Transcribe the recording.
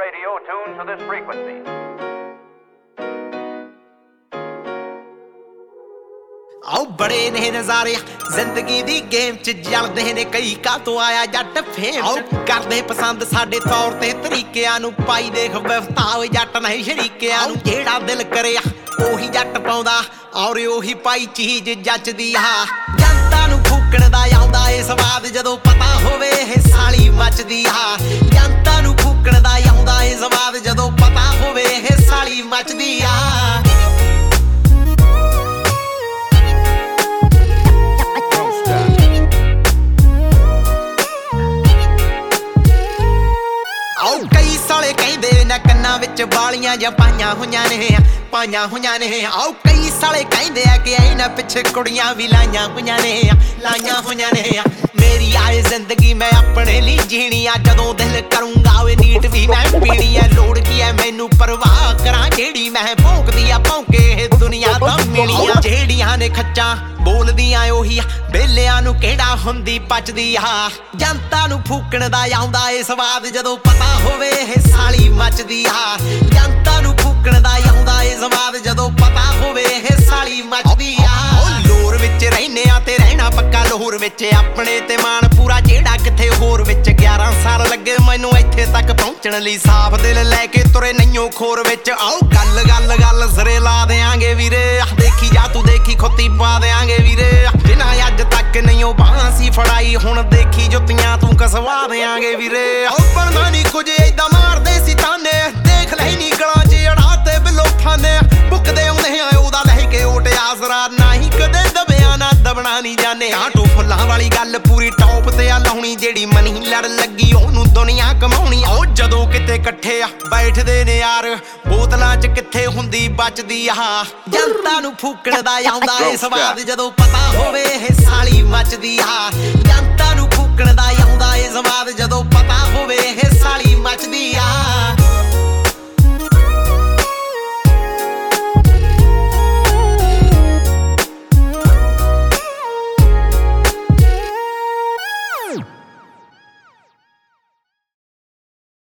radio tuned to this frequency. आओ बड़े ने नजारे जिंदगी दी गेम च जलदे ने कई का तो आया जट फेम आओ करदे पसंद साडे तौर ते तरीकिਆਂ ਨੂੰ पाई देख विवताओ जट नहीं शरीकिਆਂ ਨੂੰ जेड़ा दिल करे ओही जट पाउंदा और ओही पाई चीज जचदी आ जनता ਨੂੰ फूकण दा आउंदा ए स्वाद जदों पता होवे ਇਹ साली मचदी आ जनता ਨੂੰ फूकण दा आउंदा ए स्वाद जदों पता होवे ਇਹ साली मचदी आ कई साले कहंदे ने कन्नां विच वालियां जां पाइयां होइयां ने आओ कई साले कहंदे आ कि इन्हां पिछे कुड़ियां भी लाइयां होइयां ने मेरी आए जिंदगी मैं अपने लिए जीनी आ जदों दिल करूंगा वे नीट भी मैं पीनी है लोड़ की है मैनू परवाह करां जेड़ी मैं भौंकदी आ भौंके दुनिया दा मिलियां जेड़ियां ने खच्चां बोलदियां ओही बेलियां नू किहड़ा हुंदी पचदी आ जनता नू फूकण दा आउंदा ए स्वाद जदों पता होवे ਇਹ साली मचदी आ जनता नू फूकण दा आउंदा ए स्वाद जदों पता होवे ਇਹ साली मचदी आ लोर विच रहने आ ते रहना पक्का लोर विच अपने ते मान पूरा जेड़ा किथे होर विच 11 साल लगे मैनू इत्थे तक पहुंचण लई साफ दिल लेके तुरे नईओ खोर विच आओ गल सिरे ला देआंगे वीरे देखी जा तू देखी खुत्ती पा देआंगे वीरे जिन्हां अज तक नईओ बांसी फड़ाई हुण देखी जुत्तियां तू कसवा देआंगे वीरे आओ बनदा नहीं कुछ इदां मारदे सी ताने देख ले नी गलां च अड़ाते बिलो फाने बुकदे आउंदे आ ओदा लह के ओट आसरा नहीं कदे दबिया ना दबना नहीं जाने आटो फुल्लां वाली गल पूरी टॉप ते आ लाउणी जेड़ी मनी लड़ लगी ओनू दुनिया कमाउणी ओ जदों किते इकट्ठे आ बैठदे ने यार बोतलां च किथे हुंदी बचदी आ जनता नू फूकण दा आउंदा ए स्वाद जदों पता होवे ਇਹ साली मचदी आ जनता नू फूकण दा आउंदा ए स्वाद